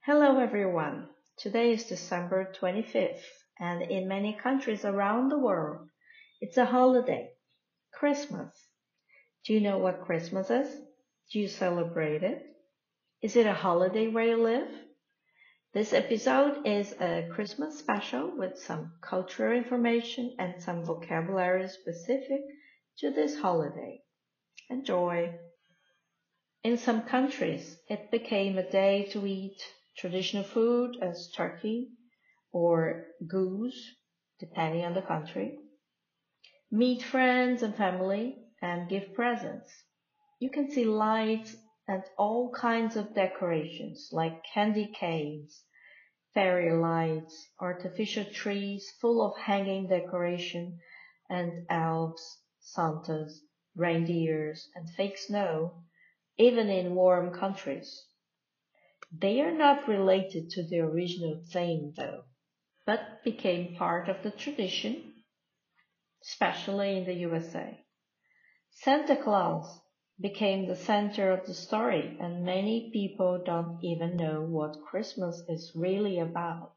Hello everyone. Today is December 25th, and in many countries around the world, it's a holiday, Christmas. Do you know what Christmas is? Do you celebrate it? Is it a holiday where you live? This episode is a Christmas special with some cultural information and some vocabulary specific to this holiday. Enjoy! In some countries, it became a day to eat traditional food as turkey or goose, depending on the country, meet friends and family, and give presents. You can see lights and all kinds of decorations like candy canes, fairy lights, artificial trees full of hanging decoration, and elves, Santas, reindeers, and fake snow, even in warm countries. They are not related to the original theme, though, but became part of the tradition, especially in the USA. Santa Claus became the center of the story, and many people don't even know what Christmas is really about.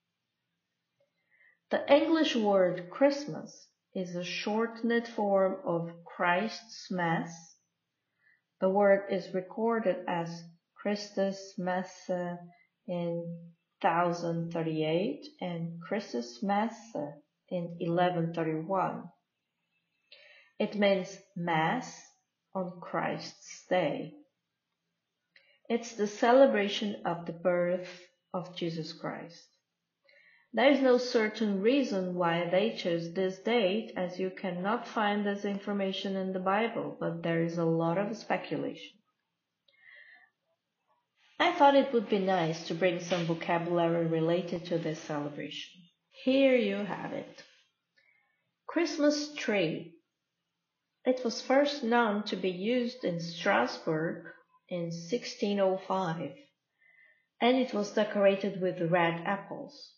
The English word Christmas is a shortened form of Christ's Mass. The word is recorded as Christus Messe in 1038 and Christus Messe in 1131. It means Mass on Christ's Day. It's the celebration of the birth of Jesus Christ. There is no certain reason why they chose this date, as you cannot find this information in the Bible, but there is a lot of speculation. I thought it would be nice to bring some vocabulary related to this celebration. Here you have it. Christmas tree. It was first known to be used in Strasbourg in 1605, and it was decorated with red apples.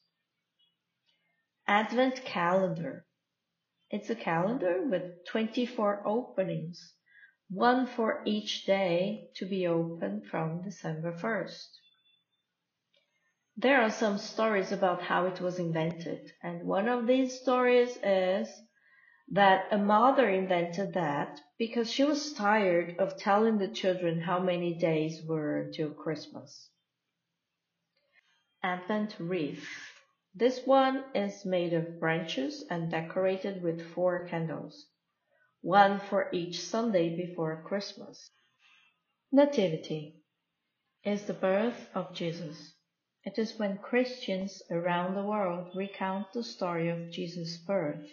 Advent calendar. It's a calendar with 24 openings, one for each day to be opened from December 1st. There are some stories about how it was invented, and one of these stories is that a mother invented that because she was tired of telling the children how many days were until Christmas. Advent wreath. This one is made of branches and decorated with 4 candles, one for each Sunday before Christmas. Nativity is the birth of Jesus. It is when Christians around the world recount the story of Jesus' birth.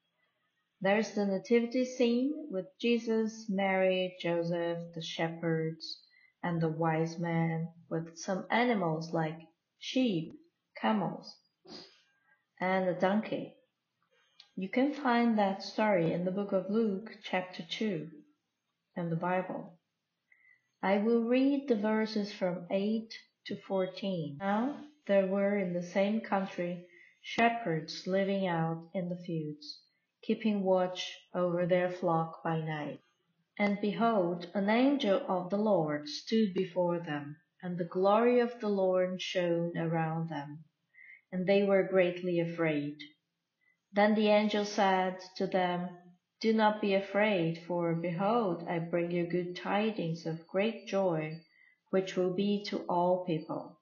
There is the nativity scene with Jesus, Mary, Joseph, the shepherds, and the wise men, with some animals like sheep, camels, and a donkey. You can find that story in the book of Luke, chapter 2, in the Bible. I will read the verses from 8 to 14. Now there were in the same country shepherds living out in the fields, keeping watch over their flock by night. And behold, an angel of the Lord stood before them, and the glory of the Lord shone around them, and they were greatly afraid. Then the angel said to them, "Do not be afraid, for behold, I bring you good tidings of great joy, which will be to all people.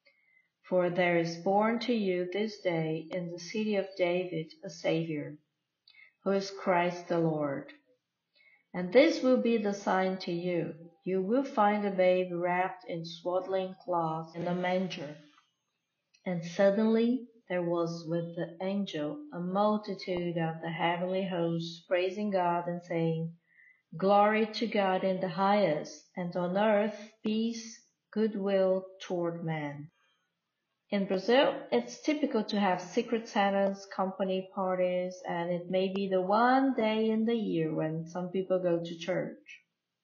For there is born to you this day in the city of David a Savior, who is Christ the Lord. And this will be the sign to you. You will find a babe wrapped in swaddling cloths in a manger." And suddenly there was with the angel a multitude of the heavenly hosts praising God and saying, "Glory to God in the highest, and on earth peace, goodwill toward men." In Brazil, it's typical to have Secret Santa's company parties, and it may be the one day in the year when some people go to church.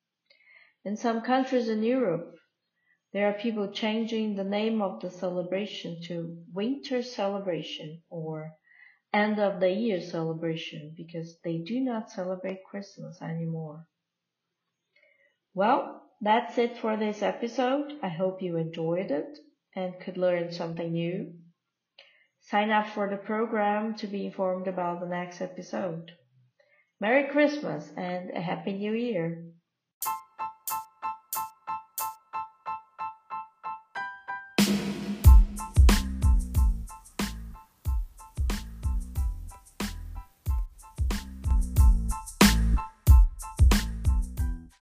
In some countries in Europe, there are people changing the name of the celebration to Winter Celebration or End of the Year Celebration because they do not celebrate Christmas anymore. Well, that's it for this episode. I hope you enjoyed it. and could learn something new. Sign up for the program to be informed about the next episode. Merry Christmas and a Happy New Year!